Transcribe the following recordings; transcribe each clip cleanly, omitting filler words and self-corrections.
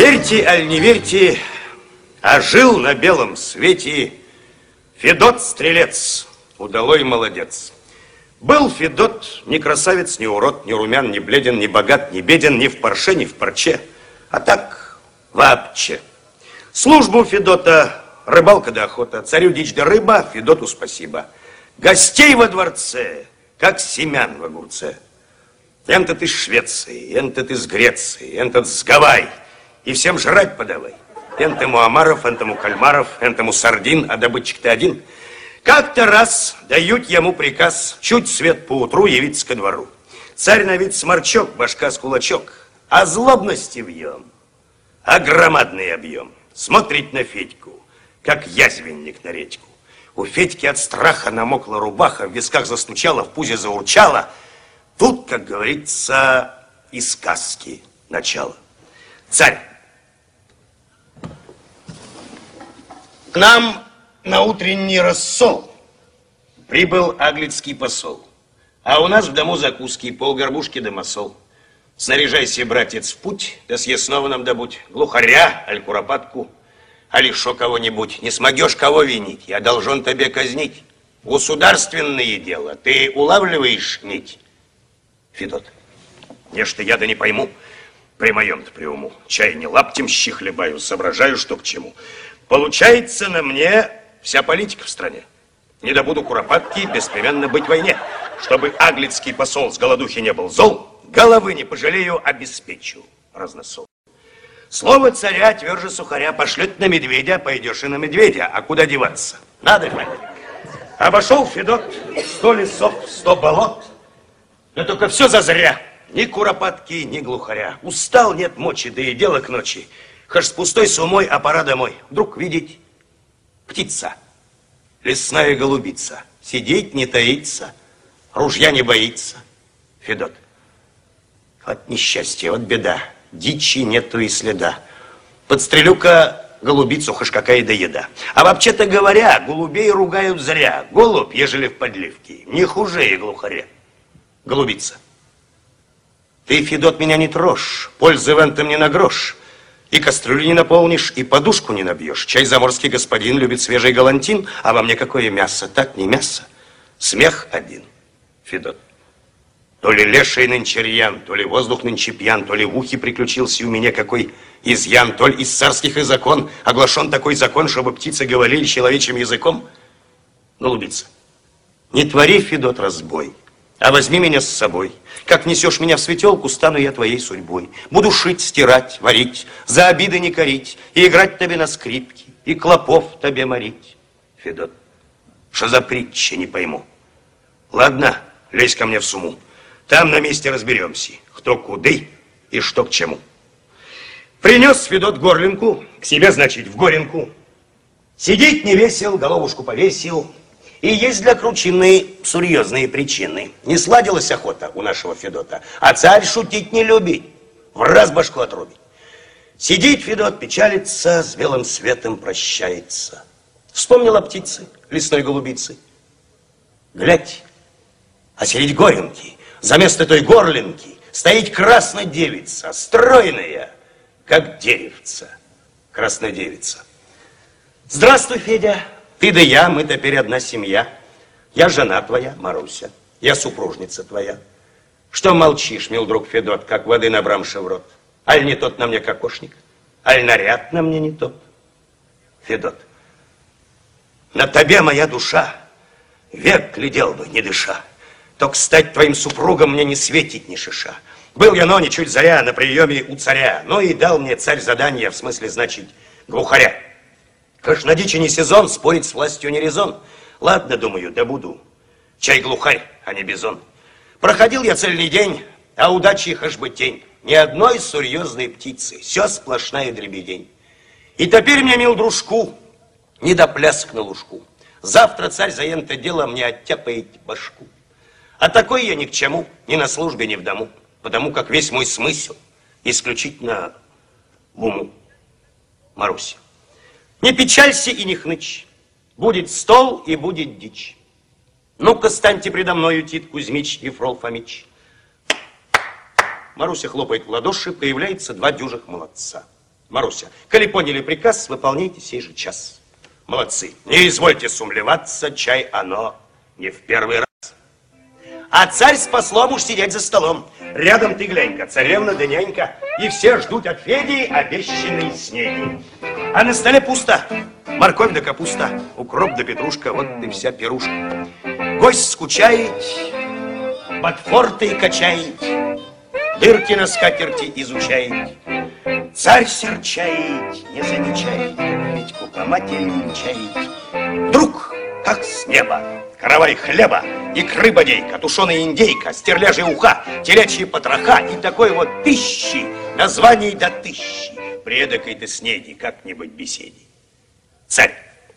Верьте, аль не верьте, а жил на белом свете Федот Стрелец, удалой молодец. Был Федот ни красавец, ни урод, ни румян, ни бледен, ни богат, ни беден, ни в парше, ни в парче, а так вообще. Служба у Федота рыбалка да охота, царю дичь да рыба, Федоту спасибо. Гостей во дворце, как семян в огурце. Энтот из Швеции, энтот из Греции, энтот с Гавайи. И всем жрать подавай. Энтому омаров, энтому кальмаров, энтому сардин, а добытчик-то один. Как-то раз дают ему приказ чуть свет поутру явиться ко двору. Царь на вид сморчок, башка с кулачок, а злобности в нем, а громадный объем. Смотрит на Федьку, как язвенник на редьку. У Федьки от страха намокла рубаха, в висках застучала, в пузе заурчала. Тут, как говорится, из сказки начало. Царь, к нам на утренний рассол прибыл аглицкий посол, а у нас в дому закуски, полгорбушки да масол. Снаряжайся, братец, в путь, да съестного нам добудь, глухаря, аль куропатку, аль еще кого-нибудь. Не смогешь кого винить, я должен тебе казнить. Государственное дело, ты улавливаешь нить? Федот, нечто я да не пойму, при моем-то при уму. Чай не лаптем щи хлебаю, соображаю, что к чему. Получается, на мне вся политика в стране. Не добуду куропатки, беспременно быть в войне. Чтобы аглицкий посол с голодухи не был зол, головы не пожалею, обеспечу разносол. Слово царя тверже сухаря, пошлет на медведя, пойдешь и на медведя. А куда деваться? Надо же. Обошел Федот 100 лесов, 100 болот. Но только все зазря. Ни куропатки, ни глухаря. Устал, нет мочи, да и дело к ночи. Хоть с пустой сумой, а пора домой. Вдруг видеть птица, лесная голубица. Сидеть не таится, ружья не боится. Федот, вот несчастье, вот беда. Дичи нету и следа. Подстрелю-ка голубицу, хоть какая да еда. А вообще-то говоря, голубей ругают зря. Голубь, ежели в подливке, не хуже и глухаря. Голубица, ты, Федот, меня не трожь, пользы в этом не на грош. И кастрюлю не наполнишь, и подушку не набьешь. Чай заморский господин любит свежий галантин, а во мне какое мясо? Так не мясо. Смех один. Федот, то ли леший нынче рьян, то ли воздух нынче пьян, то ли в ухе приключился у меня какой изъян, то ли из царских и закон оглашен такой закон, чтобы птицы говорили человечьим языком. Голубица, не твори, Федот, разбой, а возьми меня с собой. Как несешь меня в светелку, стану я твоей судьбой. Буду шить, стирать, варить, за обиды не корить, и играть тебе на скрипке, и клопов тебе морить. Федот, что за притча, не пойму. Ладно, лезь ко мне в суму. Там на месте разберемся, кто куды и что к чему. Принес Федот горлинку, к себе, значит, в горенку. Сидеть не весел, головушку повесил. И есть для кручины серьезные причины. Не сладилась охота у нашего Федота, а царь шутить не любит, в раз башку отрубит. Сидит Федот, печалится, с белым светом прощается. Вспомнила птицы, лесной голубицы. Глядь, а средь горенки, за место той горлинки, стоит красная девица, стройная, как деревца. Красная девица. Здравствуй, Федя. Ты да я, мы теперь одна семья. Я жена твоя, Маруся, я супружница твоя. Что молчишь, мил друг Федот, как воды набрамши в рот? Аль не тот на мне кокошник, аль наряд на мне не тот? Федот, на тебе моя душа, век глядел бы, не дыша. Только стать твоим супругом мне не светит ни шиша. Был я, но ничуть заря, на приеме у царя. Ну и дал мне царь задание, в смысле, значит, глухаря. Каш на дичи не сезон, спорить с властью не резон. Ладно, думаю, добуду. Чай глухарь, а не бизон. Проходил я цельный день, а удачи хаш бы тень. Ни одной серьезной птицы, все сплошная дребедень. И теперь мне, мил дружку, не до плясок на лужку. Завтра царь за это дело мне оттяпает башку. А такой я ни к чему, ни на службе, ни в дому, потому как весь мой смысл исключительно в уму. Маруся, не печалься и не хнычь. Будет стол и будет дичь. Ну-ка, станьте предо мною, Тит Кузьмич и Фрол Фомич. Маруся хлопает в ладоши, появляется два дюжих молодца. Маруся, коли поняли приказ, выполняйте сей же час. Молодцы. Не извольте сумлеваться, чай оно не в первый раз. А царь с послом уж сидеть за столом. Рядом ты глянь-ка, царевна да нянька. И все ждут от Феди обещанной снеди. А на столе пусто. Морковь да капуста, укроп да петрушка, вот и вся пирушка. Гость скучает, ботфорты качает, дырки на скатерти изучает. Царь серчает, не замечает, Петьку по матери венчает. Вдруг, как с неба, каравай хлеба, икры бодейка, тушеная индейка, стерляжья уха, телячьи потроха и такой вот пищи, названий до тысячи, при эдакой-то снеди как-нибудь беседе. Царь,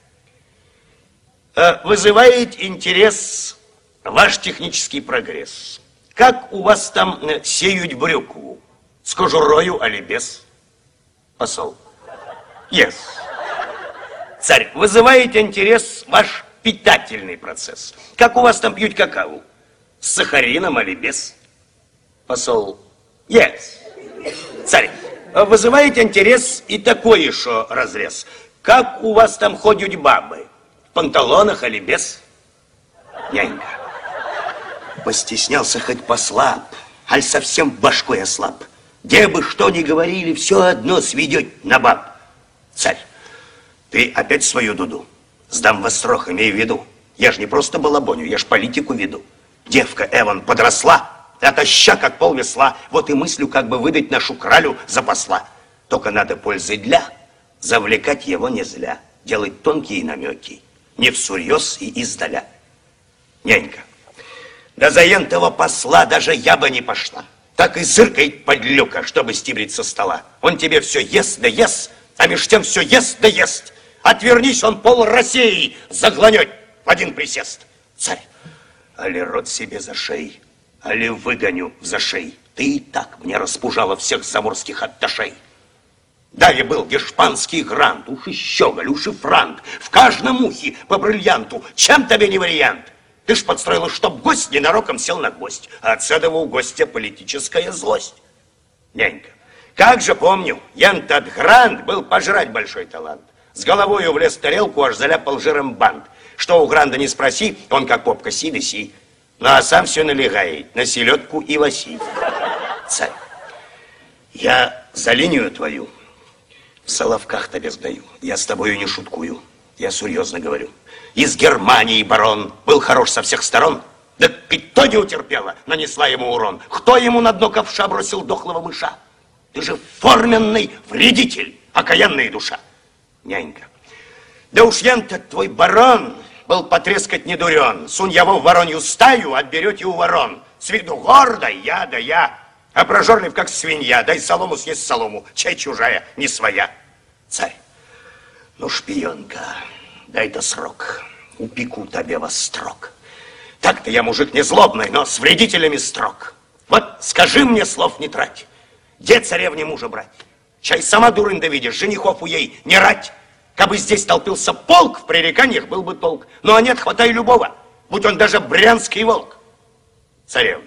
вызывает интерес ваш технический прогресс. Как у вас там сеют брюкву? С кожурою, али без? Посол. Yes. Царь, вызывает интерес ваш питательный процесс. Как у вас там пьют какао? С сахарином, али без? Посол. Yes. Царь, вызывает интерес и такой еще разрез. Как у вас там ходят бабы? В панталонах, али без? Нянька. Постеснялся хоть послаб, аль совсем башкой ослаб. Где бы что ни говорили, все одно сведет на баб. Царь, ты опять свою дуду. Сдам вас срок, имей в виду. Я ж не просто балабоню, я ж политику веду. Девка Эван подросла, отоща, как пол весла. Вот и мыслю, как бы выдать нашу кралю за посла. Только надо пользы для, завлекать его не зля, делать тонкие намеки, не всерьез и издаля. Нянька, да за ентого посла даже я бы не пошла. Так и зыркает подлюка, чтобы стибрить со стола. Он тебе все ест да ест, а меж тем все ест да ест. Отвернись, он пол России загланет в один присест. Царь, али рот себе за шеей, али выгоню в зашей. Ты и так мне распужала всех заморских атташей. Даве был гешпанский грант, уж и щеголь, уж и франк. В каждом ухе по бриллианту, чем тебе не вариант? Ты ж подстроила, чтоб гость ненароком сел на гвоздь, а от этого у гостя политическая злость. Нянька, как же помню, янтат грант был пожрать большой талант. С головою влез в тарелку, аж заляпал жиром бант. Что у гранда не спроси, он как попка си да си. Ну а сам все налегает на селедку и лоси. Царь, я за линию твою в соловках тебе сдаю. Я с тобою не шуткую, я серьезно говорю. Из Германии барон был хорош со всех сторон. Да кто не утерпела, нанесла ему урон. Кто ему на дно ковша бросил дохлого мыша? Ты же форменный вредитель, окаянная душа. Нянька, да уж ян-то твой барон был потрескать не дурен. Сунь его в воронью стаю, отберете у ворон. С виду гордой, я да я, а прожорлив как свинья. Дай солому съесть солому, чай чужая, не своя. Царь, ну шпионка, дай-то срок, упеку тебе во строк. Так-то я мужик не злобный, но с вредителями строг. Вот скажи мне, слов не трать, где царевне мужа брать? Чай сама дурында да видишь, женихов у ей не рать. Кабы здесь толпился полк, в пререканиях был бы толк. Ну а нет, хватай любого, будь он даже брянский волк. Царевна,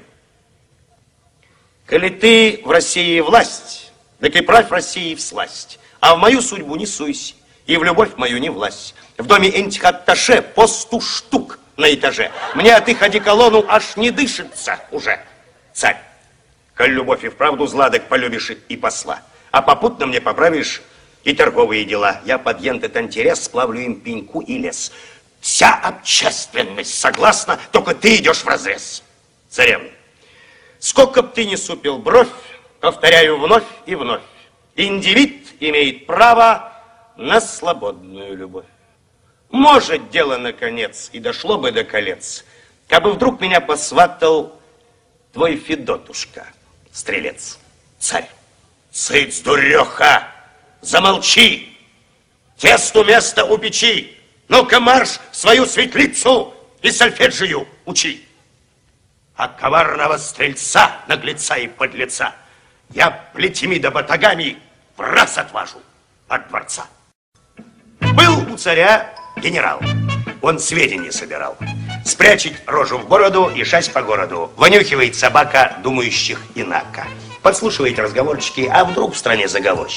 коли ты в России власть, так и правь России всласть. А в мою судьбу не суйся, и в любовь мою не власть. В доме этих атташе по 100 штук на этаже. Мне от их одеколону аж не дышится уже. Царь, коль любовь и вправду зла, так полюбишь и посла. А попутно мне поправишь и торговые дела. Я под этот интерес сплавлю им пеньку и лес. Вся общественность согласна, только ты идешь вразрез. Царевна, сколько б ты ни супил бровь, повторяю вновь и вновь, индивид имеет право на свободную любовь. Может, дело наконец и дошло бы до колец, кабы вдруг меня посватал твой Федотушка, стрелец. Царь, цыц, дуреха, замолчи, тесту место у печи. Ну-ка марш в свою светлицу и сольфеджию учи. А коварного стрельца, наглеца и подлеца я плетьми да батагами в раз отважу от дворца. Был у царя генерал, он сведения собирал. Спрячет рожу в бороду и шась по городу. Вонюхивает собака думающих инако. Подслушивает разговорчики, а вдруг в стране заговорщики.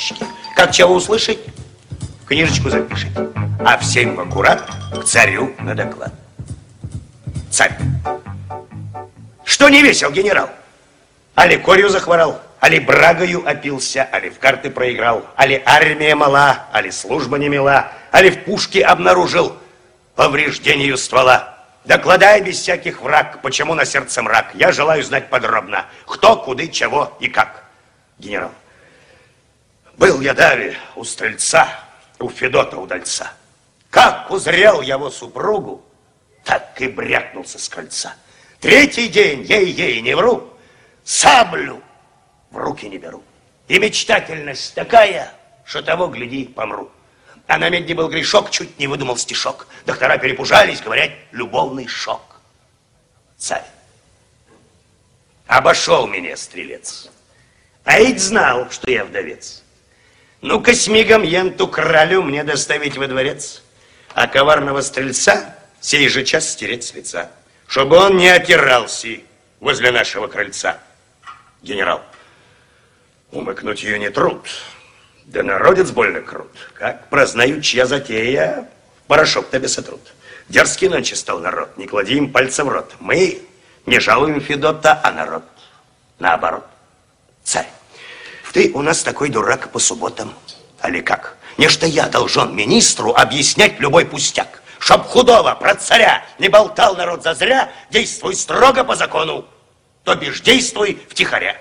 Как чего услышать, книжечку запишет. А в 7 в аккурат к царю на доклад. Царь. Что не весел, генерал? Али корью захворал, али брагою опился, али в карты проиграл, али армия мала, али служба не мила, али в пушке обнаружил повреждению ствола. Докладай без всяких враг, почему на сердце мрак. Я желаю знать подробно, кто, куды, чего и как. Генерал. Был я даве у стрельца, у Федота удальца. Как узрел его супругу, так и брякнулся с кольца. 3-й день, ей-ей, не вру, саблю в руки не беру. И мечтательность такая, что того, гляди, помру. А на медне был грешок, чуть не выдумал стишок. Доктора перепужались, говорят, любовный шок. Царь. Обошел меня стрелец. А ведь знал, что я вдовец. Ну-ка с мигом енту кралю мне доставить во дворец, а коварного стрельца сей же час стереть с лица, чтобы он не отирался возле нашего крыльца. Генерал. Умыкнуть ее не труд. Да народец больно крут. Как прознают, чья затея, порошок тебе сотрут. Дерзкий нонче стал народ, не клади им пальца в рот. Мы не жалуем Федота, а народ наоборот. Царь, ты у нас такой дурак по субботам, али как? Нечто я должен министру объяснять любой пустяк. Чтоб худого про царя не болтал народ зазря, действуй строго по закону, то бишь действуй втихаря.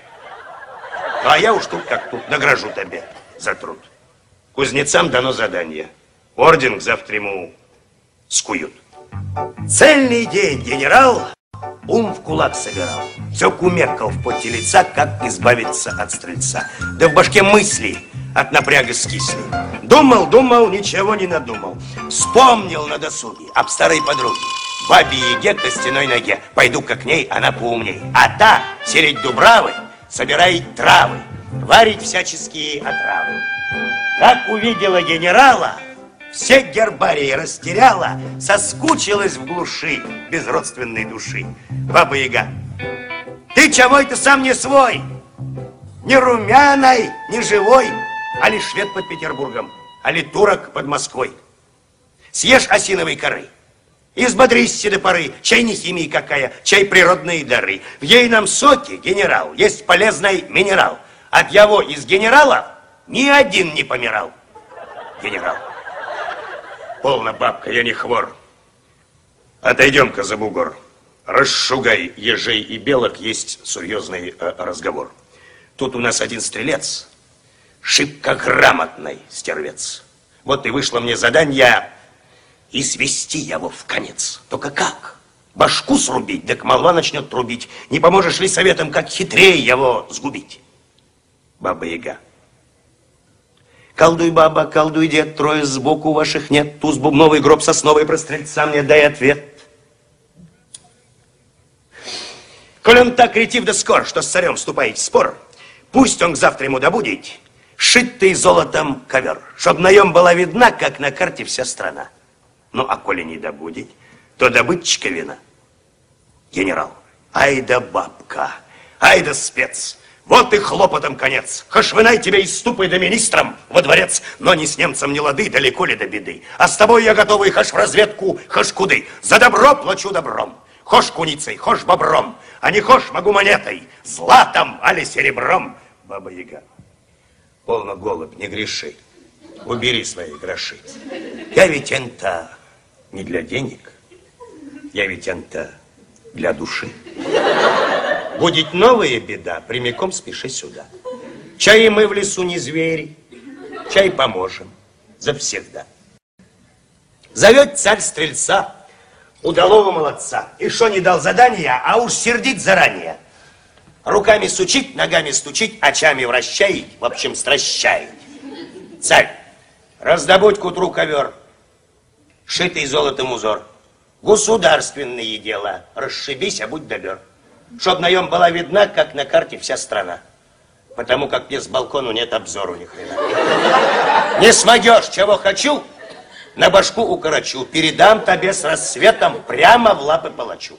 А я уж тут как тут награжу тебе за труд. Кузнецам дано задание. Орден к завтра ему скуют. Цельный день генерал ум в кулак собирал. Все кумекал в поте лица, как избавиться от стрельца. Да в башке мысли от напряга скисли. Думал, ничего не надумал. Вспомнил на досуге об старой подруге. Бабе-яге костяной ноге. Пойду-ка к ней, она поумней. А та, середь дубравы, собирает травы, варить всяческие отравы. Как увидела генерала, все гербарии растеряла, соскучилась в глуши безродственной души. Баба-яга. Ты чего это сам не свой? Ни румяной, ни живой, али швед под Петербургом, али турок под Москвой. Съешь осиновой коры и взбодрись до поры, чай не химии какая, чай природные дары. В ейном соке, генерал, есть полезный минерал. От его из генералов ни один не помирал. Генерал. Полно, бабка, я не хвор. Отойдем-ка за бугор. Расшугай ежей и белок, есть серьезный разговор. Тут у нас один стрелец, шибко грамотный стервец. Вот и вышло мне задание извести его в конец. Только как? Башку срубить, так молва начнет трубить. Не поможешь ли советом, как хитрее его сгубить? Баба-яга. Колдуй, баба, колдуй, дед, трое сбоку ваших нет. Туз бубновый, гроб сосновый, про стрельца мне дай ответ. Коль он так ретив да скор, что с царем вступает в спор, пусть он к завтра ему добудет шитый золотом ковер, чтоб на нем была видна, как на карте вся страна. Ну, а коли не добудет, то добытчика вина. Генерал. Ай да бабка, ай да спец. Вот и хлопотом конец. Хошвынай тебя из ступы да министром во дворец, но ни с немцем не лады, далеко ли до беды. А с тобой я готовый хош в разведку, хош куды. За добро плачу добром. Хош куницей, хош бобром, а не хош могу монетой, златом али серебром. Баба-яга. Полно, голубь, не греши. Убери свои гроши. Я ведь это не для денег, я ведь это для души. Будет новая беда, прямиком спеши сюда. Чай мы в лесу не звери, чай поможем завсегда. Зовет царь стрельца, удалого молодца, и шо не дал задания, а уж сердит заранее. Руками сучить, ногами стучить, очами вращает, в общем, стращает. Царь, раздобудь к утру ковер, шитый золотом узор. Государственные дела, расшибись, а будь добер. Чтоб на нем была видна, как на карте вся страна. Потому как мне с балкону нет обзору ни хрена. Не смогешь, чего хочу, на башку укорочу. Передам тебе с рассветом прямо в лапы палачу.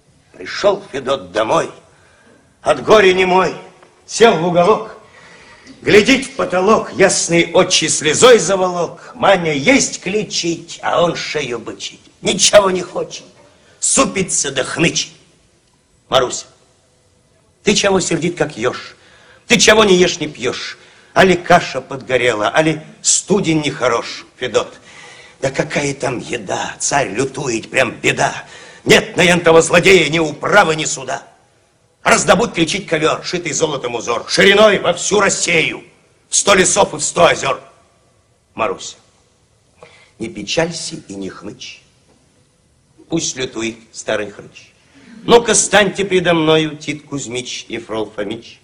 Пришел Федот домой, от горя немой, сел в уголок Глядит в потолок, ясные очи слезой заволок. Маня есть кличить, а он шею бычить. Ничего не хочет, супится да хнычит. Маруся, ты чего сердит, как еж? Ты чего не ешь, не пьешь? Али каша подгорела, али студень нехорош, Федот. Да какая там еда, царь лютует, прям беда. Нет на ентого злодея ни управы, ни суда. Раздобудь кричить ковер, шитый золотом узор, шириной во всю Россию, в 100 лесов и в 100 озер. Маруся, не печалься и не хнычь. Пусть лютует старый хрыч. Ну-ка, станьте предо мною, Тит Кузьмич и Фрол Фомич.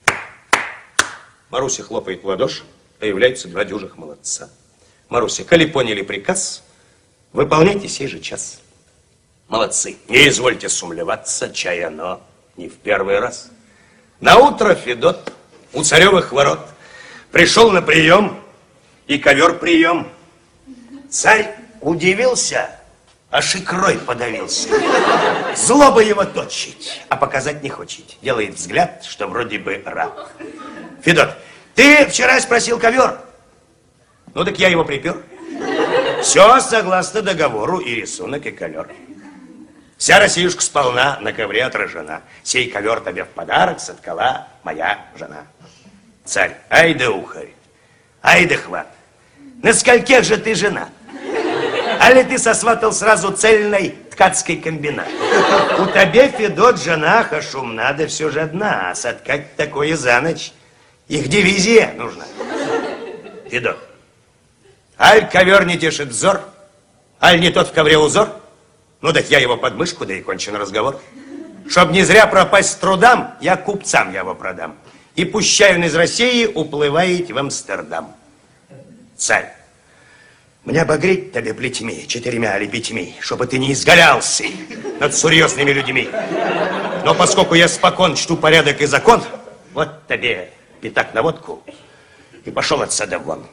Маруся хлопает в ладоши, появляются 2 дюжих молодца. Маруся, коли поняли приказ, выполняйте сей же час. Молодцы, не извольте сумлеваться, чай оно не в первый раз. Наутро Федот у царевых ворот пришел на прием, и ковер прием. Царь удивился, аж икрой подавился. Злоба его точить, а показать не хочет. Делает взгляд, что вроде бы рад. Федот, ты вчера спросил ковер? Ну так я его припер. Все согласно договору, и рисунок, и колер. Вся Россиюшка сполна на ковре отражена. Сей ковер тебе в подарок соткала моя жена. Царь, ай да ухарь, ай да хват. На скольких же ты жена? Али ты сосватал сразу цельной ткацкой комбинат? У тебя, Федот, жена шумна, да все же одна. А соткать такое за ночь, их дивизия нужна. Федот, аль ковер не тешит взор, аль не тот в ковре узор? Ну так я его под мышку, да и кончен разговор. Чтоб не зря пропасть с трудам, я купцам его продам. И пущай он из России уплывает в Амстердам. Царь, мне обогреть тебе плетьми 4 или 5, чтобы ты не изгалялся над серьезными людьми. Но поскольку я спокон чту порядок и закон, вот тебе пятак на водку и пошел отсюда вон.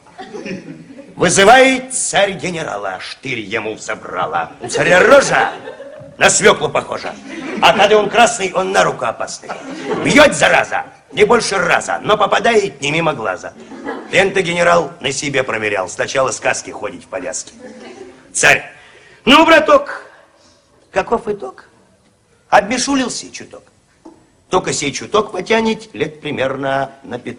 Вызывает царь генерала, штырь ему забрала. У царя рожа на свеклу похожа, а когда он красный, он на руку опасный. Бьет, зараза, не больше раза, но попадает не мимо глаза. Лента генерал на себе проверял, сначала сказки ходить в повязке. Царь, ну, браток, каков итог? Обмешулился чуток. Только сей чуток потянет лет примерно на 5.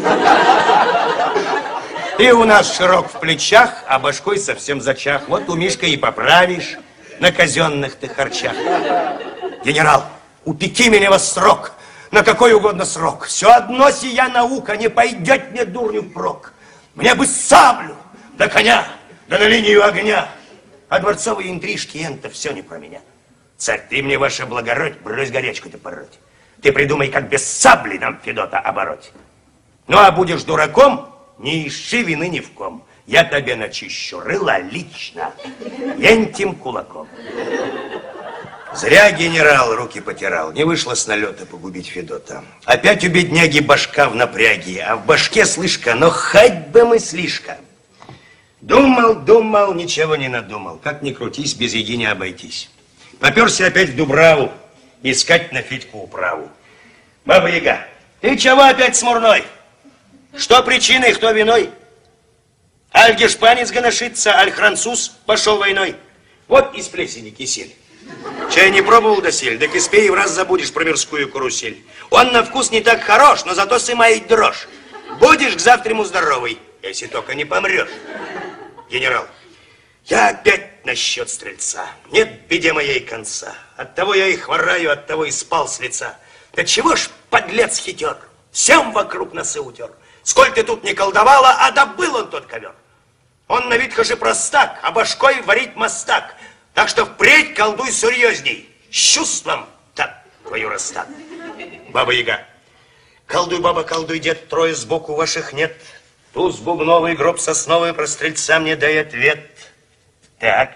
Ты у нас широк в плечах, а башкой совсем зачах. Вот у Мишка и поправишь на казенных ты харчах. Генерал, упеки меня во срок, на какой угодно срок. Все одно сия наука не пойдет мне дурню впрок. Мне бы саблю, да коня, да на линию огня. А дворцовые интрижки, это все не про меня. Царь, ты мне, ваше благородь, брось горячку-то пороть. Ты придумай, как без сабли нам Федота обороть. Ну, а будешь дураком, не ищи вины ни в ком. Я тебе начищу рыло лично, ентим кулаком. Зря генерал руки потирал. Не вышло с налета погубить Федота. Опять у бедняги башка в напряге, а в башке слышка, но хоть бы мыслишка. Думал, думал, ничего не надумал. Как ни крутись, без еги не обойтись. Поперся опять в Дубраву искать на Федьку управу. Баба-Яга, ты чего опять смурной? Что причиной, кто виной? Аль гешпанец гоношится, аль француз пошел войной. Вот из плесени кисель. Чай не пробовал досель, так и спей, в раз забудешь про мирскую карусель. Он на вкус не так хорош, но зато сымает дрожь. Будешь к завтраму здоровый, если только не помрешь. Генерал, я опять насчет стрельца. Нет беде моей конца. Оттого я и хвораю, оттого и спал с лица. Да чего ж, подлец хитер, всем вокруг носы утер. Сколь ты тут не колдовала, а добыл он тот ковер. Он на вид хожи простак, а башкой варить мастак. Так что впредь колдуй серьезней, с чувством, так, твою расстак. Баба-Яга, колдуй, баба, колдуй, дед, трое сбоку ваших нет. Туз бубновый, гроб сосновый, про стрельца мне дай ответ. Так,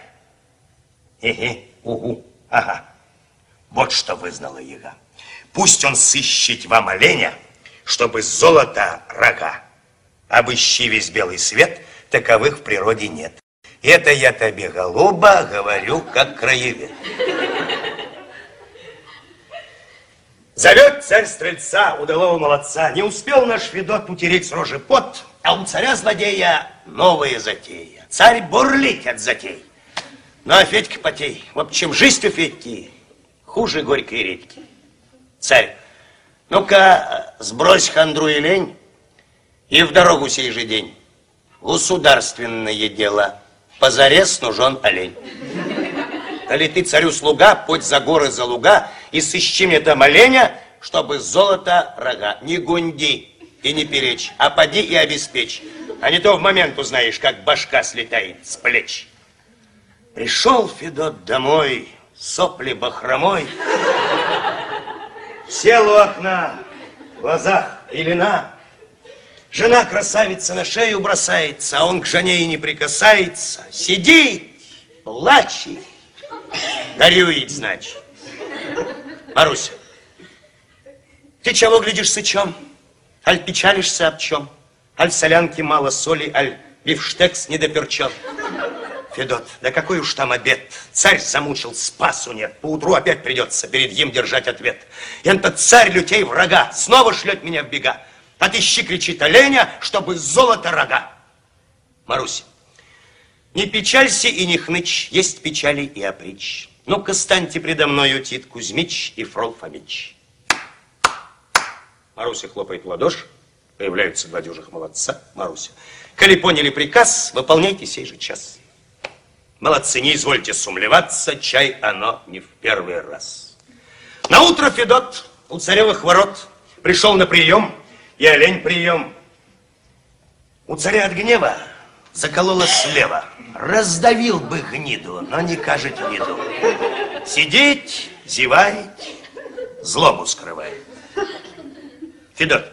угу, ага. Вот что вызнала Яга. Пусть он сыщет вам оленя, чтобы золото рога. Обыщи весь белый свет, таковых в природе нет. Это я тебе, голуба, говорю, как краевед. Зовет царь стрельца, удалого молодца. Не успел наш Федот утереть с рожи пот, а у царя-злодея новая затея. Царь бурлит от затей. Ну, а Федька потей. В общем, жизнь у Федьки хуже горькой редьки. Царь, ну-ка, сбрось хандру и лень, и в дорогу сей же день. Государственное дело, позарез нужен олень. Коли ты царю слуга, путь за горы, за луга, и сыщи мне там оленя, чтобы золото рога. Не гунди и не перечь, а поди и обеспечь. А не то в момент узнаешь, как башка слетает с плеч. Пришел Федот домой, сопли бахромой, сел у окна, в глазах пелена. Жена красавица на шею бросается, а он к жене и не прикасается. Сидит, плачет, горюет, значит. Маруся, ты чего глядишь сычом? Аль печалишься об чем? Аль в солянке мало соли, аль бифштекс недоперчен? Федот, да какой уж там обед. Царь замучил, спасу нет. Поутру опять придется перед ним держать ответ. И этот царь лютей врага снова шлет меня в бега. Отыщи, кричит оленя, чтобы золото рога. Маруся, не печалься и не хнычь, есть печали и опричь. Ну-ка, станьте предо мною, Тит Кузьмич и Фрол Фомич. Маруся хлопает в ладоши, появляются два дюжих молодца. Маруся, коли поняли приказ, выполняйте сей же час. Молодцы, не извольте сумлеваться, чай оно не в первый раз. Наутро Федот у царевых ворот пришел на прием, и олень прием. У царя от гнева заколола слева. Раздавил бы гниду, но не кажет виду. Сидеть, зевает, злобу скрывает. Федот,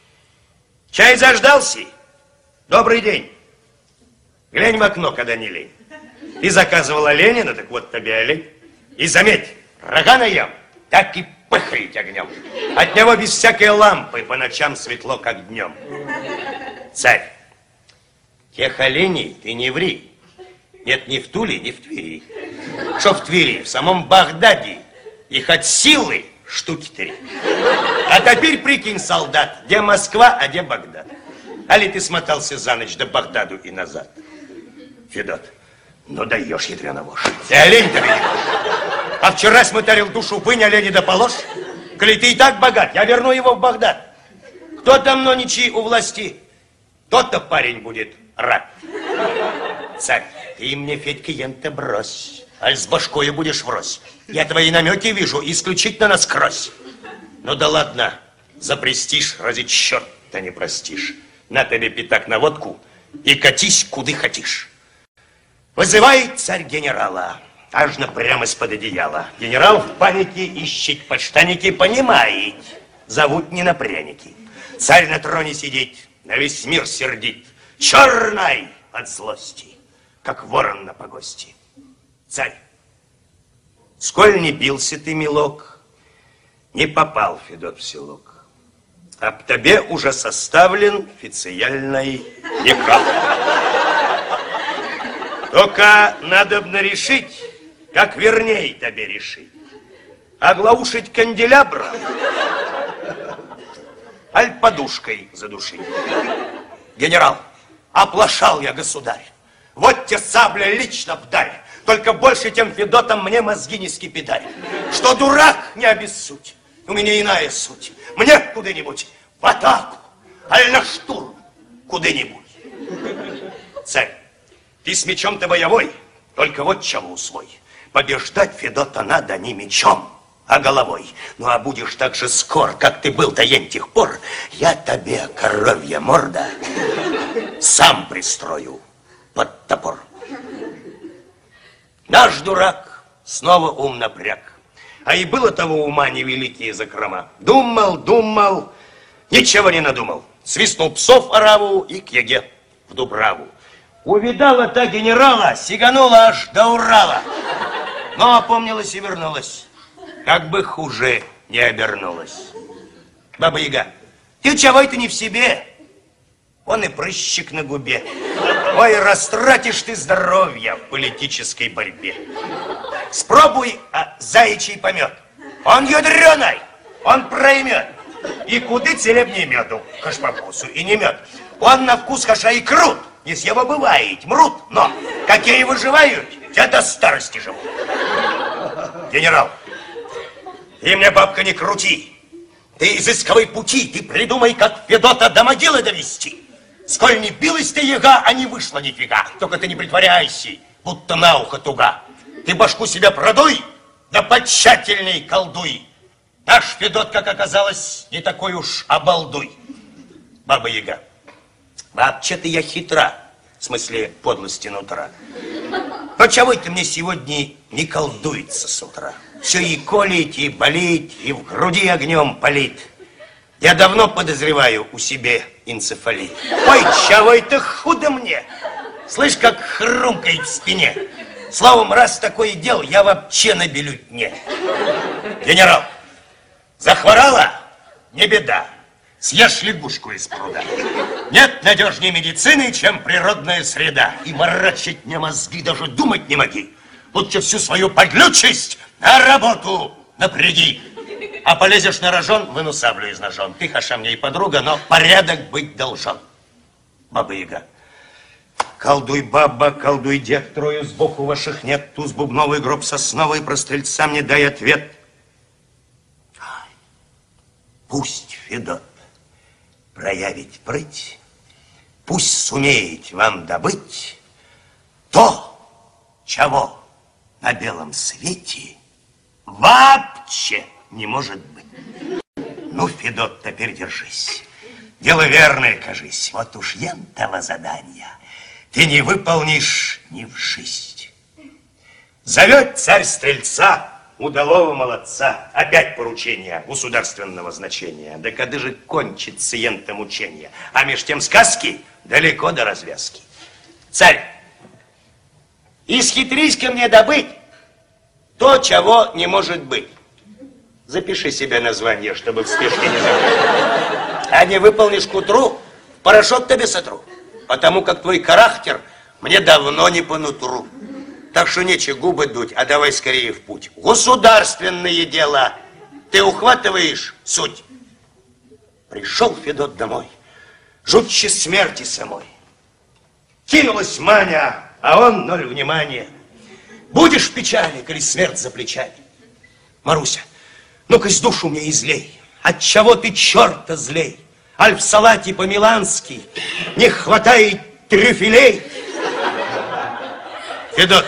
чай заждался? Добрый день. Глянь в окно, когда не лень. Ты заказывал оленя, ну так вот тебе олень. И заметь, рога наем, так и пыхать огнем. От него без всякой лампы по ночам светло, как днем. Царь, тех оленей ты не ври. Нет ни в Туле, ни в Твери. Что в Твери? В самом Багдаде их от силы штуки 3. А теперь прикинь, солдат, где Москва, а где Багдад. Али ты смотался за ночь до Багдаду и назад? Федот, ну даешь, ядрёна вошь. Ты олень-то видишь? А вчера смотрел душу, вынь оленя да положь. Коли ты и так богат, я верну его в Багдад. Кто там ноничи у власти, тот-то парень будет рад. Царь, ты мне, Федька, ента брось, аль с башкою будешь врозь. Я твои намеки вижу исключительно насквозь. Ну да ладно, за престиж ради черта не простишь. На тебе пятак на водку и катись, куды хотишь. Вызывает царь генерала, аж прямо из-под одеяла. Генерал в панике ищет подштанники, понимает, зовут не на пряники. Царь на троне сидит, на весь мир сердит, черный от злости, как ворон на погости. Царь, сколь не бился ты, милок, не попал, Федот, в селок. Об тебе уже составлен официальный некролог. Только надобно решить, как верней тебе решить. Оглаушить канделябром, аль подушкой задушить. Генерал, оплошал я, государь. Вот те сабля лично вдарь. Только больше тем Федотом мне мозги не скипидарь. Что дурак, не обессудь. У меня иная суть. Мне куда-нибудь в атаку, аль на штурм, куда-нибудь. Царь, ты с мечом-то боевой, только вот чего усвой. Побеждать Федота надо не мечом, а головой. Ну, а будешь так же скор, как ты был до ентих пор, я тебе, коровья морда, сам пристрою под топор. Наш дурак снова ум напряг. А и было того ума невеликие закрома. Думал, ничего не надумал. Свистнул псов ораву и к яге в Дубраву. Увидала та генерала, сиганула аж до Урала. Но опомнилась и вернулась. Как бы хуже не обернулась. Баба-Яга, ты чего это не в себе? Он и прыщик на губе. Ой, растратишь ты здоровье в политической борьбе. Спробуй заячий помет. Он ядреный, Он проймет. И куды целебнее меду, кашпапусу, и не мед. Он на вкус хаша и крут. Не с его бывает, мрут, но какие выживают, те до старости живут. Генерал, ты мне, бабка, не крути. Ты изысковой пути, ты придумай, как Федота до могилы довести. Сколь не билась ты яга, а не вышла нифига. Только ты не притворяйся, будто на ухо туга. Ты башку себя продуй, да потщательней колдуй. Наш Федот, как оказалось, не такой уж обалдуй. Баба Яга, вообще-то я хитра, в смысле подлости нутра. Но чего это мне сегодня не колдуется с утра? Все и колит, и болит, и в груди огнем палит. Я давно подозреваю у себя энцефалит. Ой, чего это худо мне? Слышь, как хрумкает в спине. Словом, раз такое дело, я вообще на белютне. Генерал, захворала? Не беда. Съешь лягушку из пруда. Нет надежнее медицины, чем природная среда. И морочить мне мозги даже думать не моги. Лучше всю свою подлючесть на работу напряги. А полезешь на рожон, выну саблю из ножон. Ты, хаша, мне и подруга, но порядок быть должен. Баба Яга. Колдуй, баба, колдуй, дед, трою сбоку ваших нет. Туз бубновый, гроб сосновый, про стрельца мне дай ответ. Пусть Федот проявить прыть, пусть сумеет вам добыть то, чего на белом свете вообще не может быть. Ну, Федот, теперь держись. Дело верное, кажись. Вот уж ентого задания ты не выполнишь ни в жизнь. Зовет царь стрельца, удалого молодца. Опять поручение государственного значения. Да когда же кончится ента мучение? А меж тем сказки далеко до развязки. Царь, исхитрись-ка мне добыть то, чего не может быть. Запиши себе название, чтобы в спешке не забыть. А не выполнишь к утру, порошок тебе сотру. Потому как твой характер мне давно не по нутру. Так что нечего губы дуть, а давай скорее в путь. Государственные дела. Ты ухватываешь суть. Пришел Федот домой, жутче смерти самой. Кинулась Маня, а он ноль внимания. Будешь в печали, коли смерть за плечами. Маруся, ну-ка с душу мне излей. Отчего ты черта злей? Аль в салате по-милански не хватает трюфелей. Федот,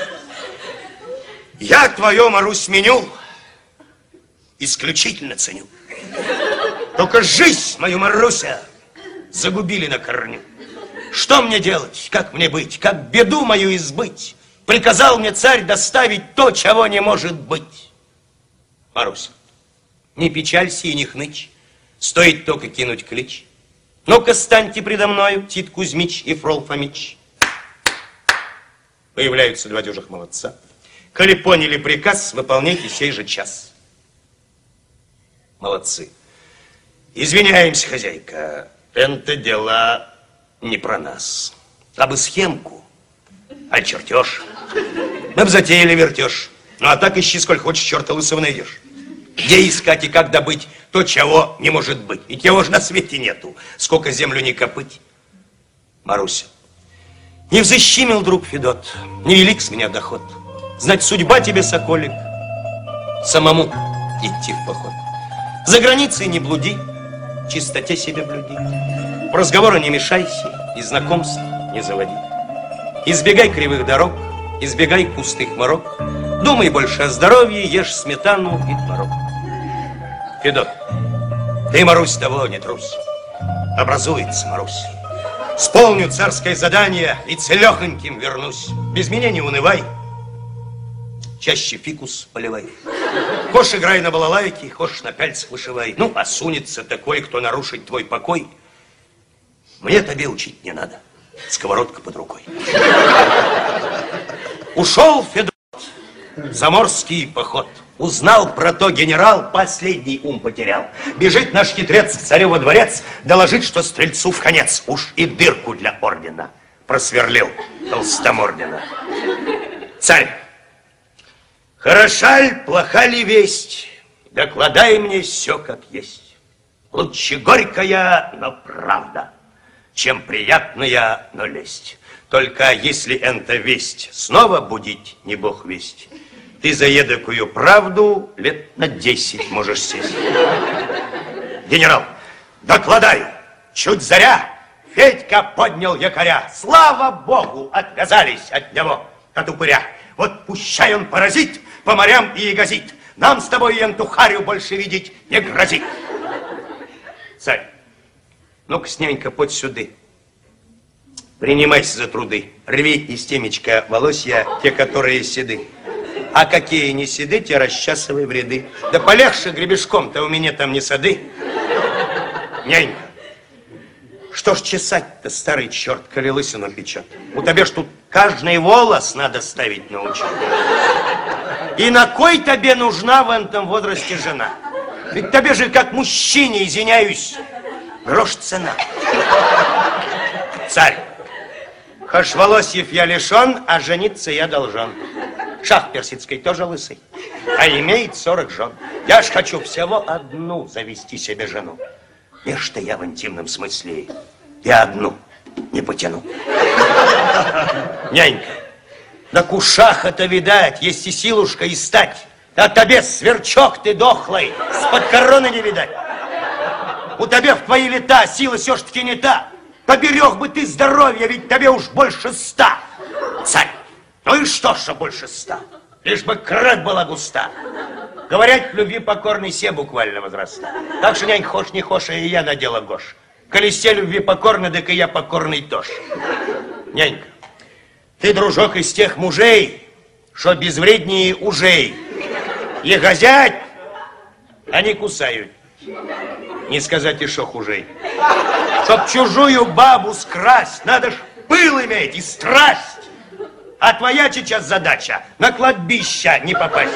я твое, Марусь, меню исключительно ценю. Только жизнь мою, Маруся, загубили на корню. Что мне делать, как мне быть, как беду мою избыть? Приказал мне царь доставить то, чего не может быть. Маруся, не печалься и не хнычь, стоит только кинуть клич. Ну-ка, станьте предо мною, Тит Кузьмич и Фрол Фомич. Появляются два дюжих молодца. Коли поняли приказ, выполняйте сей же час. Молодцы. Извиняемся, хозяйка, это дела не про нас. А бы схемку, а чертеж. Мы б затеяли вертеж. Ну, а так ищи, сколь хочешь, черта лысого найдешь. Где искать и как добыть то, чего не может быть? И чего же на свете нету, сколько землю не копыть. Маруся, не взыщимил, друг Федот, невелик с меня доход. Знать, судьба тебе, соколик, самому идти в поход. За границей не блуди, в чистоте себе блюди. В разговоры не мешайся и знакомств не заводи. Избегай кривых дорог, избегай пустых морок. Думай больше о здоровье, ешь сметану и творог. Федот, ты, Марусь, того не трусь. Образуется, Марусь. Исполню царское задание и целехоньким вернусь. Без меня не унывай. Чаще фикус поливай. Хошь играй на балалайке, хошь на пяльцах вышивай. Ну, а сунется такой, кто нарушит твой покой. Мне тебе учить не надо. Сковородка под рукой. Ушел Федот в заморский поход. Узнал про то генерал, последний ум потерял. Бежит наш хитрец к царю во дворец, доложить, что стрельцу в конец. Уж и дырку для ордена просверлил толстомордина. Царь, хороша ль, плоха ли весть? докладай мне все как есть. Лучше горькая, но правда, чем приятная, но лесть. Только если энта весть снова будить, не бог весть, ты за едокую правду лет на 10 можешь сесть. Генерал, докладаю, чуть заря, Федька поднял якоря. Слава богу, отвязались от него, от упыря. Вот пущай он паразит по морям и ягозит. Нам с тобой энту харю больше видеть не грозит. Царь, ну-ка, снянька, подь сюды. Принимайся за труды. Рви из темечка волосья, те, которые седы. А какие не седы, те расчесывай в ряды. Да полегче гребешком-то, у меня там не сады. Нянька, что ж чесать-то, старый черт, коли лысину печет? У тебя ж тут каждый волос надо ставить на учет. И на кой тебе нужна в этом возрасте жена? Ведь тебе же, как мужчине, извиняюсь, грош цена. Царь, хошь волосьев я лишен, а жениться я должен. Шах персидский тоже лысый, а имеет 40 жен. Я ж хочу всего одну завести себе жену. Ешь-то я в интимном смысле и одну не потяну. Нянька, на кушаха-то, видать, есть и силушка, и стать. А тебе, сверчок ты дохлый, с-под короны не видать. У тебя в твои лета сила все-таки не та. Поберег бы ты здоровье, ведь тебе уж больше 100. Царь, ну и что, что больше 100? Лишь бы кровь была густа. Говорят, в любви покорный се буквально возраста. Так что, нянь, хошь не хошь, и я надела гош. Коли се любви покорны, так и я покорный тоже. Нянька, ты, дружок, из тех мужей, что безвреднее ужей. И газять, они кусают. Не сказать и шо хужей. Чтоб чужую бабу скрасть, надо ж пыл иметь и страсть. А твоя сейчас задача на кладбище не попасть.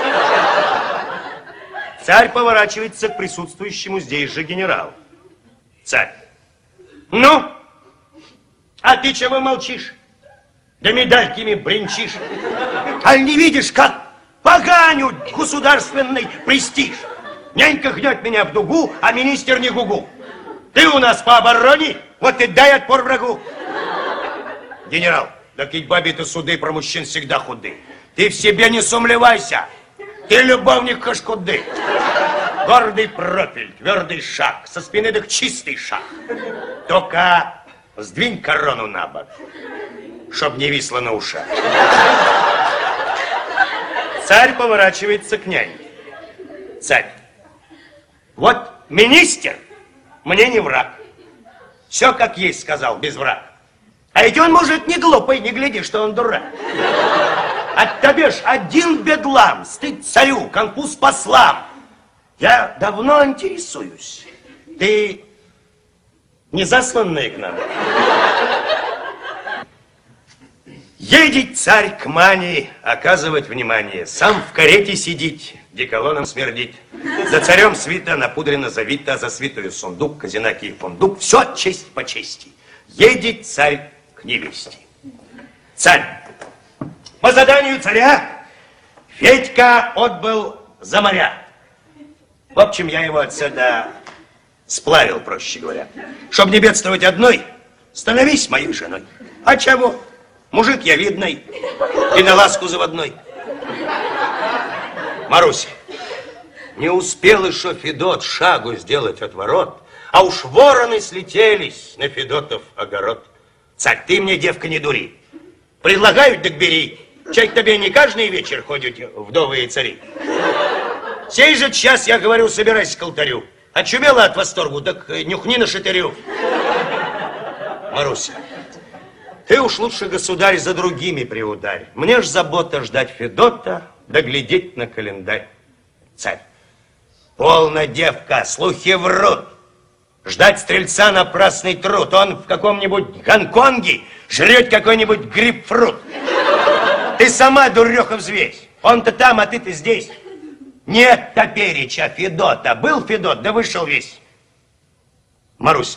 Царь поворачивается к присутствующему здесь же генералу. Царь. Ну, а ты чего молчишь? Да медальками бренчишь. Аль не видишь, как поганют государственный престиж? Нянька гнет меня в дугу, а министр не гугу. Ты у нас по обороне, вот и дай отпор врагу. Генерал, да ведь бабе-то суды про мужчин всегда худы. Ты в себе не сомневайся. Ты любовник кашкуды. Гордый профиль, твердый шаг, со спины так чистый шаг. Только сдвинь корону на бок, чтоб не висло на ушах. Царь поворачивается к няньке. Царь, вот министр мне не враг. Все как есть, сказал, без врага. А ведь он, может, не глупый, не гляди, что он дурак. От тебя ж один бедлам, стыд царю, конфуз послам. Я давно интересуюсь. Ты не засланный к нам? Едет царь к Мане оказывать внимание. Сам в карете сидит, деколоном смердит. За царем свита напудрено завито, за свитою сундук, казинаки и фундук. Все честь по чести. Едет царь к невесте. Царь. По заданию царя Федька отбыл за моря. В общем, я его отсюда сплавил, проще говоря. Чтоб не бедствовать одной, становись моей женой. А чего? Мужик я видный и на ласку заводной. Маруся, не успел еще Федот шагу сделать от ворот, а уж вороны слетелись на Федотов огород. Царь, ты мне, девка, не дури. Предлагают, так бери. Чай к тебе не каждый вечер ходят вдовы и цари. Сей же час, я говорю, собирайся к алтарю. Очумела от восторгу, так нюхни на шатырю. Маруся, ты уж лучше, государь, за другими приударь. Мне ж забота ждать Федота, да глядеть на календарь. Царь, полно, девка, слухи врут. Ждать стрельца напрасный труд. Он в каком-нибудь Гонконге жрет какой-нибудь грейпфрут. Ты сама, дуреха, взвесь. Он-то там, а ты-то здесь. Нет топереча Федота. Был Федот, да вышел весь. Маруся,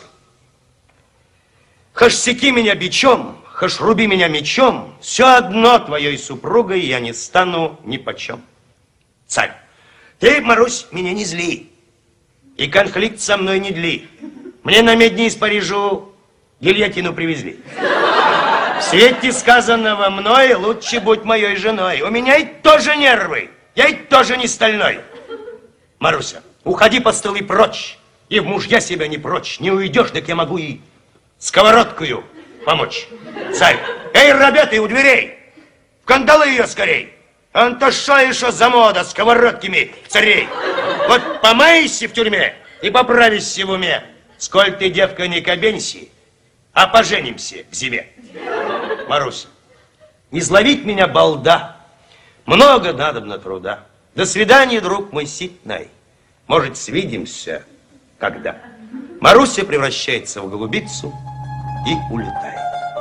хошь секи меня бичом, хошь руби меня мечом, все одно твоей супругой я не стану ни почем. Царь, Ты, Марусь, меня не зли. И конфликт со мной не дли. Мне на медне из Парижа гильотину привезли. В свете сказанного мной лучше будь моей женой. У меня и тоже нервы. Я и тоже не стальной. Маруся, уходи под стол и прочь. И в мужья себя не прочь. Не уйдешь, так я могу и сковородкою помочь. Царь, эй, ребята, у дверей, в кандалы ее скорей. Он-то шо еще за мода сковородками царей. Вот помайся в тюрьме и поправишься в уме. Сколь ты, девка, не кабенься, а поженимся к зиме. Маруся, не зловить меня, балда, много надобно труда. До свидания, друг мой ситный. Может, свидимся когда? Маруся превращается в голубицу и улетает.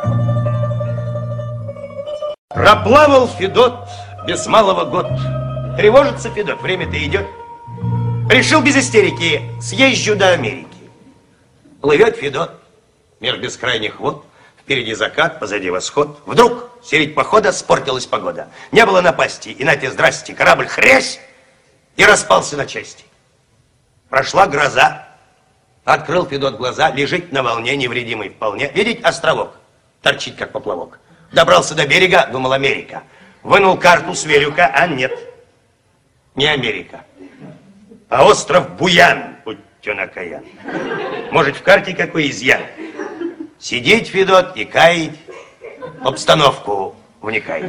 Проплавал Федот без малого год. Тревожится Федот, время-то идет. Решил без истерики, съезжу до Америки. Плывет Федот, мир бескрайних вод. Впереди закат, позади восход. Вдруг средь похода спортилась погода. Не было напасти, и нате, здрасте, корабль хрясь и распался на части. Прошла гроза. Открыл Федот глаза, лежит на волне, невредимый вполне. Видеть островок, торчит как поплавок. Добрался до берега, думал Америка. Вынул карту, сверю-ка, а нет, не Америка, а остров Буян, будь он окаян. Может, в карте какой изъян? Сидеть, Федот, и каять, обстановку вникает.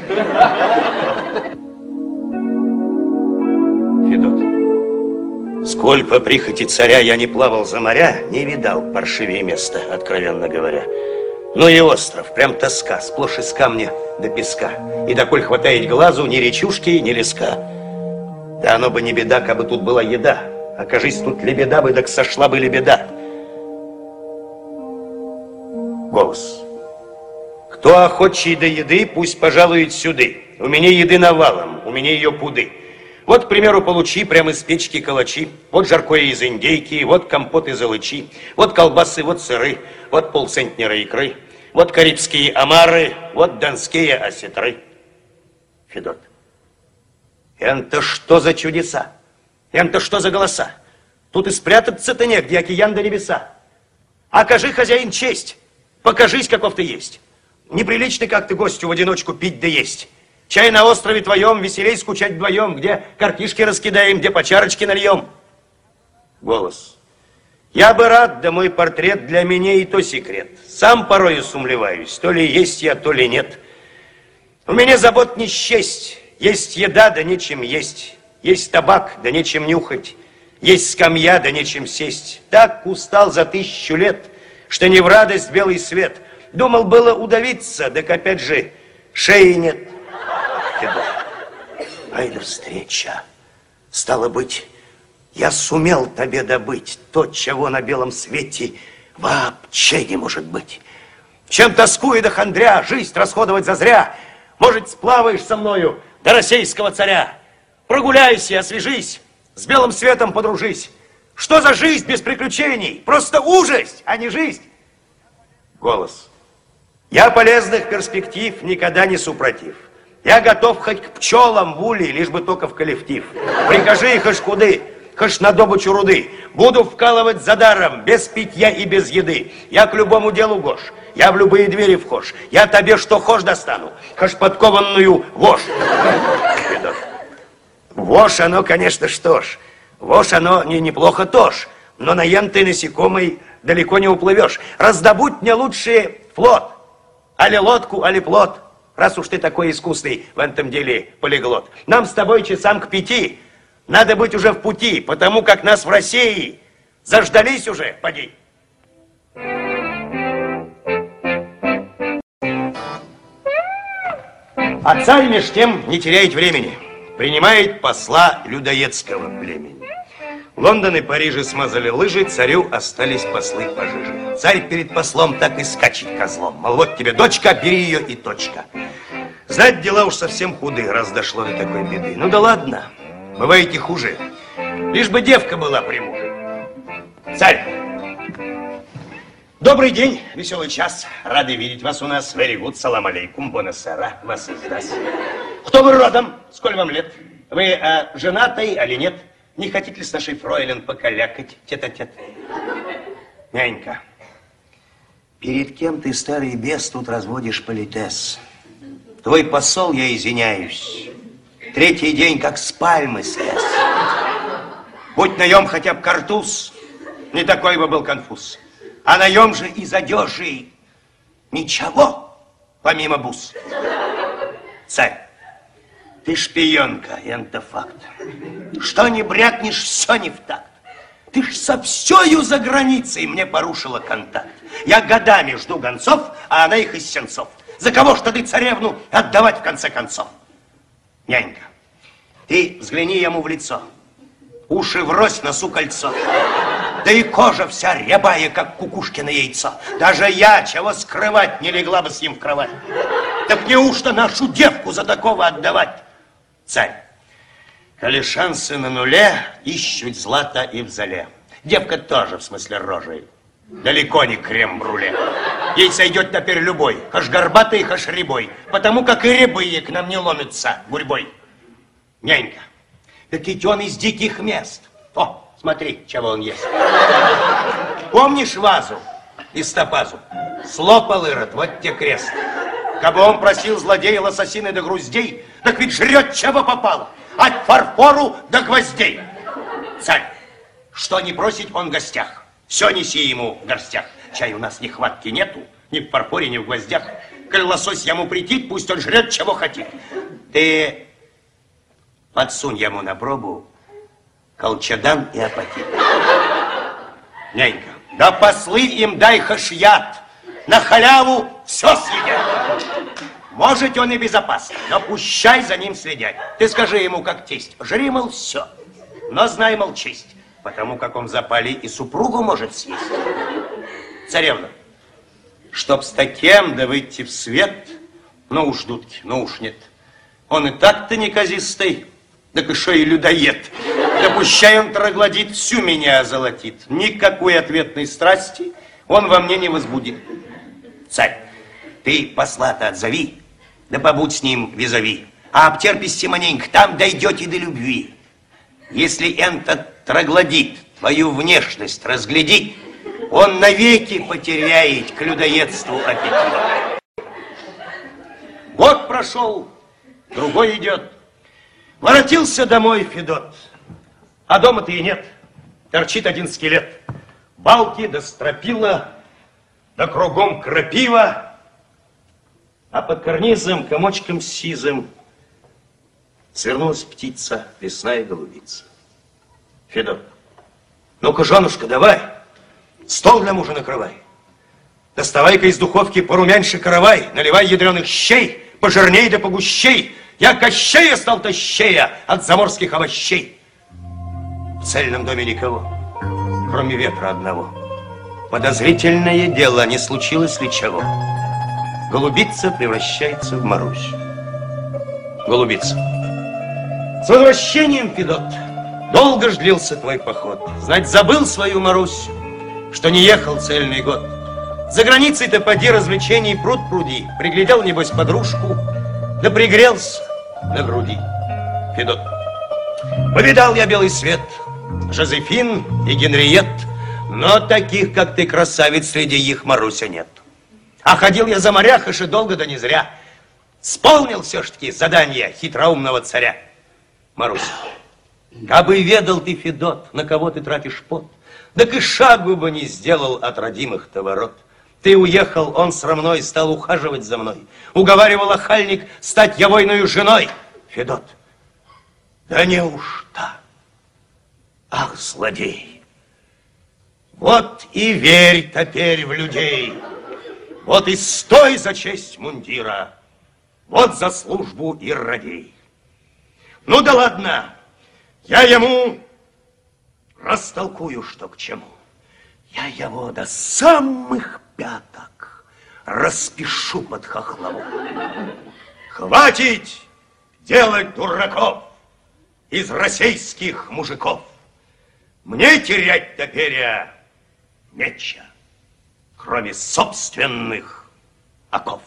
Федот, сколь по прихоти царя я не плавал за моря, не видал паршивее места, откровенно говоря. Ну и остров, прям тоска, сплошь из камня до песка. И доколь хватает глазу, ни речушки, ни леска. Да оно бы не беда, кабы тут была еда. Окажись, тут лебеда бы, так сошла бы лебеда. Голос. Кто охочий до еды, пусть пожалует сюды. У меня еды навалом, у меня ее пуды. Вот, к примеру, получи прямо из печки калачи. Вот жаркое из индейки, вот компот из алычи. Вот колбасы, вот сыры, вот полцентнера икры. Вот карибские омары, вот донские осетры. Федот. Это что за чудеса? Это что за голоса? Тут и спрятаться-то негде, океан до небеса. Окажи, хозяин, честь. Покажись, каков ты есть. Неприлично, как ты гостю в одиночку пить да есть. Чай на острове твоем, веселей скучать вдвоем, где картишки раскидаем, где по чарочке нальем. Голос. Я бы рад, да мой портрет для меня и то секрет. Сам порою сумлеваюсь, то ли есть я, то ли нет. У меня забот не счесть. Есть еда, да нечем есть. Есть табак, да нечем нюхать. Есть скамья, да нечем сесть. Так устал за 1000 лет, что не в радость белый свет. Думал было удавиться, так опять же шеи нет. Ай да встреча. Стало быть, я сумел тебе добыть то, чего на белом свете вообще не может быть. Чем тоскуя до хандря, жизнь расходовать зазря. Может, сплаваешь со мною до российского царя. Прогуляйся, освежись, с белым светом подружись. Что за жизнь без приключений? Просто ужас, а не жизнь. Голос. Я полезных перспектив никогда не супротив. Я готов хоть к пчелам в улей, лишь бы только в коллектив. Прикажи их аж куды, хоть на добычу руды. Буду вкалывать за даром, без питья и без еды. Я к любому делу гош, я в любые двери вхож. Я тебе что хошь достану, хоть подкованную вошь. Вошь оно, конечно, что ж. Вошь оно неплохо тоже. Но на янтой насекомой далеко не уплывешь. Раздобудь мне лучше флот. Али лодку, али плот. Раз уж ты такой искусный в этом деле полиглот. Нам с тобой часам к 5 надо быть уже в пути, потому как нас в России заждались уже, поди. А царь меж тем не теряет времени. Принимает посла людоедского племени. Лондон и Париж смазали лыжи, царю остались послы пожиже. Царь перед послом так и скачет козлом. Мол, вот тебе дочка, бери ее и точка. Знать, дела уж совсем худые, раз дошло до такой беды. Ну да ладно, бывает и хуже. Лишь бы девка была при муже. Царь! Добрый день, веселый час. Рады видеть вас у нас. Very good, салам алейкум, бонасера, вас издаст. Кто вы родом? Сколь вам лет? Вы женатый или нет? Не хотите ли с нашей фройлен покалякать тет-а-тет? Нянька, перед кем ты, старый бес, тут разводишь политес? Твой посол, я извиняюсь, третий день как с пальмы слез. Будь наем хотя бы картуз, не такой бы был конфуз. А наем же из одежи ничего, помимо бус. Царь, ты шпионка, это факт. Что не брякнешь, все не в такт. Ты ж со всею за границей мне порушила контакт. Я годами жду гонцов, а она их из сенцов. За кого ж ты царевну отдавать в конце концов? Нянька, ты взгляни ему в лицо. Уши врозь, носу кольцо. Да и кожа вся рябая, как кукушкино яйцо. Даже я, чего скрывать, не легла бы с ним в кровать. Так неужто нашу девку за такого отдавать? Царь, коли шансы на нуле, ищут злато и в зале. Девка тоже, в смысле рожей, далеко не крем-бруле. Ей сойдет теперь любой, хаш горбатый, хаш рябой, потому как и рябые к нам не ломятся гурьбой. Нянька, так ведь он из диких мест. О, смотри, чего он ест. Помнишь вазу из топазу? Слопал Ирод, вот те крест. Кабы он просил злодея лососины до груздей, так ведь жрет, чего попало, от фарфору до гвоздей. Царь, что не просить он в гостях, все неси ему в горстях. Чай у нас нехватки нету, ни в фарфоре, ни в гвоздях. Коль лосось ему претит, пусть он жрет, чего хотит. Ты подсунь ему на пробу колчедан и апатит. Нянька, да послы им дай хаш яд, на халяву все съедят. Может, он и безопасен, но пущай за ним следят. Ты скажи ему, как тесть, жри, мол, все, но знай, мол, честь, потому как он в запале и супругу может съесть. Царевна, чтоб с таким да выйти в свет, ну уж, дудки, ну уж нет. Он и так-то неказистый, так еще и людоед. Да пущай он троглодит, всю меня озолотит. Никакой ответной страсти он во мне не возбудит. Царь, ты посла-то отзови, да побудь с ним визави. А обтерпись маленько, там дойдете до любви. Если этот троглодит твою внешность разглядит, он навеки потеряет к людоедству аппетит. Год прошел, другой идет. Воротился домой Федот, а дома-то и нет. Торчит один скелет. Балки да стропила, да кругом крапива, а под карнизом комочком сизым свернулась птица, лесная голубица. Федот, ну-ка, женушка, давай, стол для мужа накрывай. Доставай-ка из духовки порумяньше каравай, наливай ядреных щей, пожирней да погущей. Я Кощея стал тощея от заморских овощей. В цельном доме никого, кроме ветра одного. Подозрительное дело, не случилось ли чего? Голубица превращается в Марусь. Голубица. С возвращением, Федот, долго ж длился твой поход. Знать, забыл свою Марусь, что не ехал цельный год. За границей-то поди развлечений пруд пруди. Приглядел, небось, подружку, да пригрелся на груди. Федот, повидал я белый свет, Жозефин и Генриет, но таких, как ты, красавиц, среди их Маруся нет. А ходил я за моря, хаши долго да не зря. Исполнил все-таки задание хитроумного царя. Маруся, кабы ведал ты, Федот, на кого ты тратишь пот, так и шагу бы не сделал от родимых-то ворот. Ты уехал, он срамной стал ухаживать за мной. Уговаривал охальник стать я войною женой. Федот, да неужто? Ах, злодей! Вот и верь теперь в людей. Вот и стой за честь мундира. Вот за службу и радей. Ну да ладно, я ему растолкую, что к чему. Я его до самых пяток распишу под хохлову. Хватит делать дураков из российских мужиков. Мне терять теперь нечего, кроме собственных оков.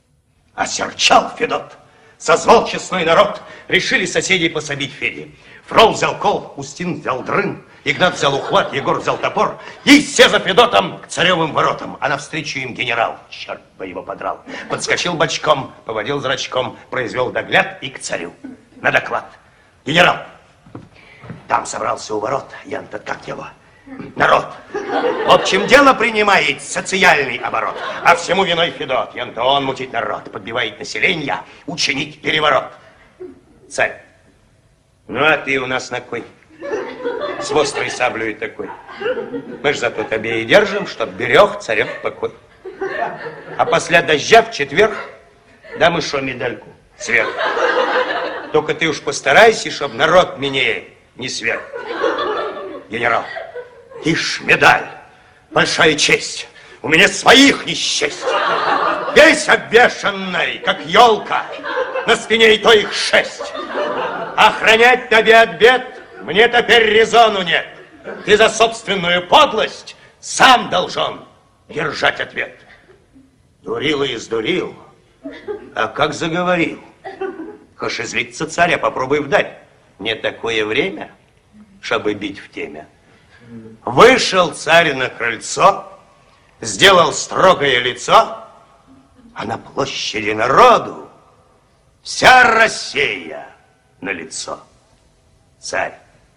Осерчал Федот, созвал честной народ, решили соседей пособить Феде. Фрол взял кол, Устин взял дрын, Игнат взял ухват, Егор взял топор, и все за Федотом к царевым воротам. А навстречу им генерал, черт бы его подрал, подскочил бочком, поводил зрачком, произвел догляд и к царю на доклад. Генерал, там собрался у ворот, Ян-то как его, народ. В общем, дело принимает социальный оборот, а всему виной Федот. Ян-то он мутит народ, подбивает население, учинить переворот. Царь, ну а ты у нас на кой? С острой саблей такой. Мы ж зато тебе и держим, чтоб берег царев покой. А после дождя в четверг дам еще медальку сверху. Только ты уж постарайся, чтоб народ мне не сверх. Генерал, ишь, медаль, большая честь. У меня своих не счесть. Весь обвешанный, как елка, на спине и то их 6. Охранять тебе от бед мне теперь резону нет. Ты за собственную подлость сам должен держать ответ. Дурил и издурил, а как заговорил. Хошь излиться царя, попробуй вдаль. Не такое время, чтобы бить в теме. Вышел царь на крыльцо, сделал строгое лицо, а на площади народу вся Россия на лицо. Царь,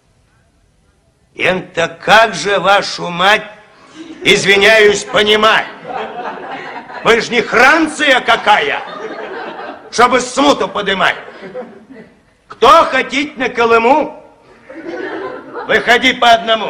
это как же вашу мать, извиняюсь, понимать? Вы ж не Франция какая, чтобы смуту подымать. Кто хотит на Колыму, выходи по одному.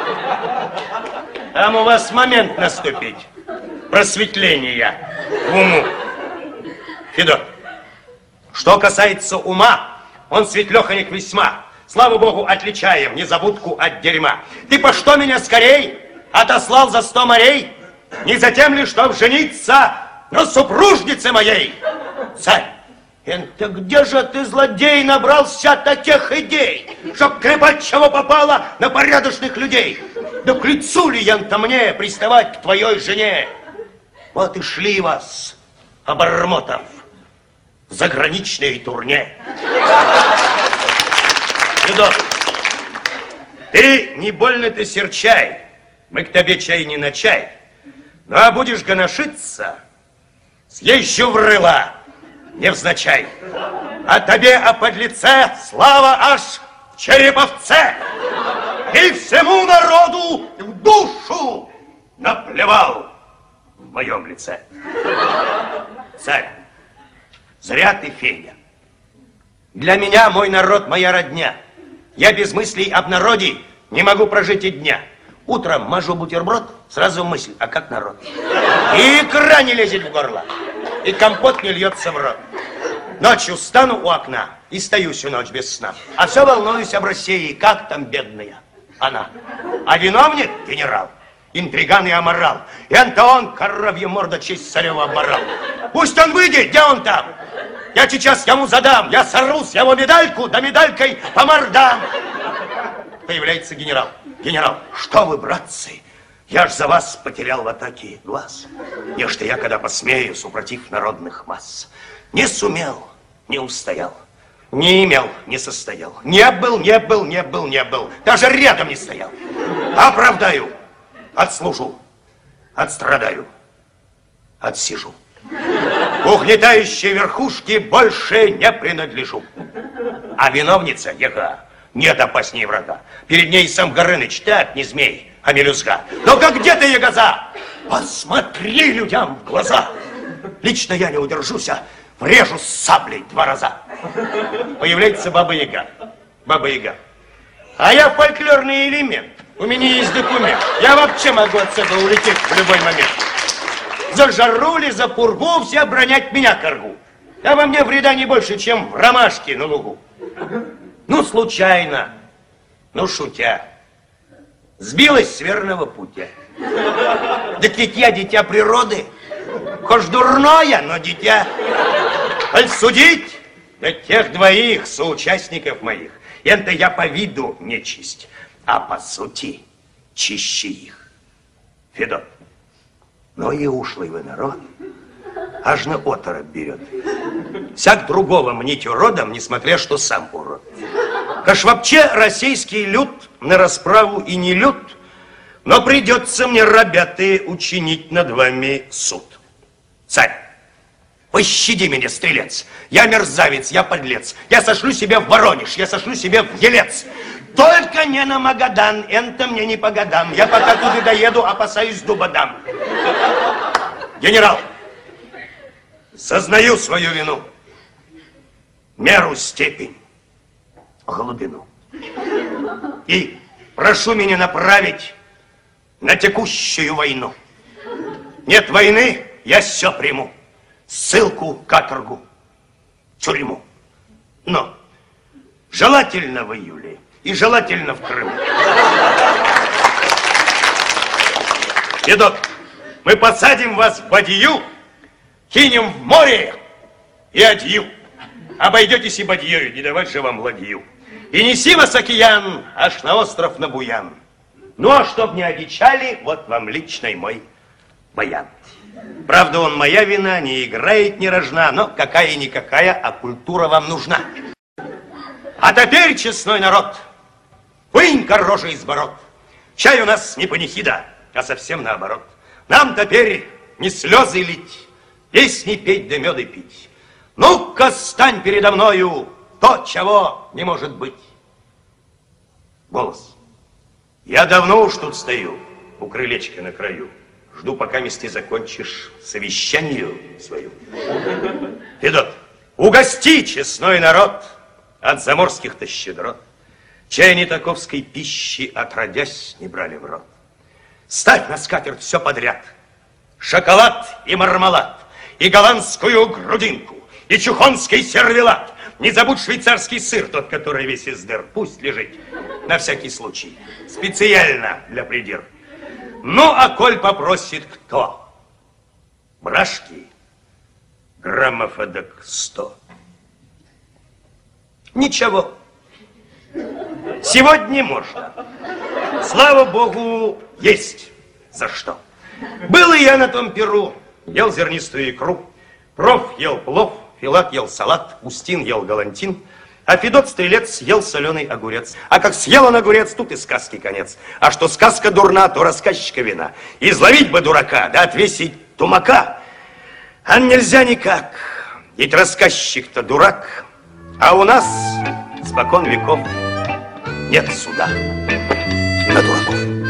Там у вас момент наступить, просветления в уму. Федот, что касается ума, он светлеханик весьма. Слава Богу, отличаем незабудку от дерьма. Ты по что меня скорей отослал за 100 морей? Не за тем ли, чтоб жениться на супружнице моей? Царь, это где же ты, злодей, набрался таких идей, чтоб клепать чего попало на порядочных людей? Да к лицу ли ян-то мне приставать к твоей жене? Вот и шли вас, обормотов, в заграничной турне. Федот, ты не больно-то серчай, мы к тебе чай не на чай. Ну а будешь гоношиться, съезжу в рыло, невзначай. А тебе, о подлеце, слава аж в Череповце. И всему народу в душу наплевал в моем лице. Царь, зря ты, Федя. Для меня мой народ, моя родня. Я без мыслей об народе не могу прожить и дня. Утром мажу бутерброд, сразу мысль, а как народ? И икра не лезет в горло, и компот не льется в рот. Ночью встану у окна и стою всю ночь без сна. А все волнуюсь об России, как там бедная она. А виновник — генерал, интриган и аморал. И Антон, коровья морда, честь царева обморал. Пусть он выйдет, где он там? Я сейчас ему задам, я сорву с его медальку, да медалькой по мордам. Появляется генерал. Генерал, что вы, братцы, я ж за вас потерял в атаке глаз. Нечто я, когда посмею, супротив народных масс. Не сумел, не устоял, не имел, не состоял. Не был, даже рядом не стоял. Оправдаю, отслужу, отстрадаю, отсижу. Угнетающей верхушке больше не принадлежу. А виновница, ега, нет опаснее врага. Перед ней сам Горыныч, так не змей, а мелюзга. Ну-ка, где ты, ягоза? Посмотри людям в глаза. Лично я не удержусь, врежу с саблей 2 раза. Появляется Баба-Яга. Баба-Яга. А я фольклорный элемент. У меня есть документ. Я вообще могу отсюда улететь в любой момент. За жару ли, за пургу все бронять меня коргу. Да во мне вреда не больше, чем в ромашке на лугу. Ну, случайно, ну, шутя, сбилась с верного путя. Так ведь я дитя природы, хоть дурное, но дитя. Аль судить, да тех 2 соучастников моих, это я по виду нечисть, а по сути чище их. Федот, ну и ушлый вы народ, аж на оторопь берет. Всяк другого мнить уродом, несмотря что сам урод. Каш вообще российский люд на расправу и не люд, но придется мне, ребята, учинить над вами суд. Царь, пощади меня, стрелец. Я мерзавец, я подлец. Я сошлю себя в Воронеж, я сошлю себя в Елец. Только не на Магадан, это мне не по годам. Я пока туда доеду, опасаюсь дуба дам. Генерал, сознаю свою вину, меру, степень, глубину. И прошу меня направить на текущую войну. Нет войны, я все приму. Ссылку, каторгу, тюрьму. Но желательно в июле и желательно в Крыму. Федот, мы посадим вас в бадью, кинем в море и адью. Обойдетесь и бадьёю, не давать же вам ладью. И неси вас, океан, аж на остров на Буян. Ну, а чтоб не одичали, вот вам личный мой баян. Правда, он моя вина, не играет, не рожна, но какая-никакая, а культура вам нужна. А теперь, честной народ, вынь-ка рожи из ворот. Чай у нас не панихида, а совсем наоборот. Нам теперь не слезы лить, песни петь да меды пить. Ну-ка, стань передо мною, то, чего не может быть. Голос. Я давно уж тут стою, у крылечка на краю. Жду, пока вместе закончишь совещанию свою. Федот, угости, честной народ, от заморских-то щедрот. Чай не таковской пищи, отродясь, не брали в рот. Ставь на скатерть все подряд. Шоколад и мармелад, и голландскую грудинку, и чухонский сервелат. Не забудь швейцарский сыр, тот, который весь из дыр. Пусть лежит, на всякий случай, специально для придир. Ну, а коль попросит кто? Брашки, граммов эдак 100. Ничего. Сегодня можно. Слава Богу, есть за что. Был и я на том перу. Ел зернистую икру. Проф ел плов, Филат ел салат, Устин ел галантин, а Федот Стрелец ел соленый огурец. А как съел он огурец, тут и сказки конец. А что сказка дурна, то рассказчика вина. Изловить бы дурака, да отвесить тумака. А нельзя никак, ведь рассказчик-то дурак. А у нас спокон веков нет суда на дураков.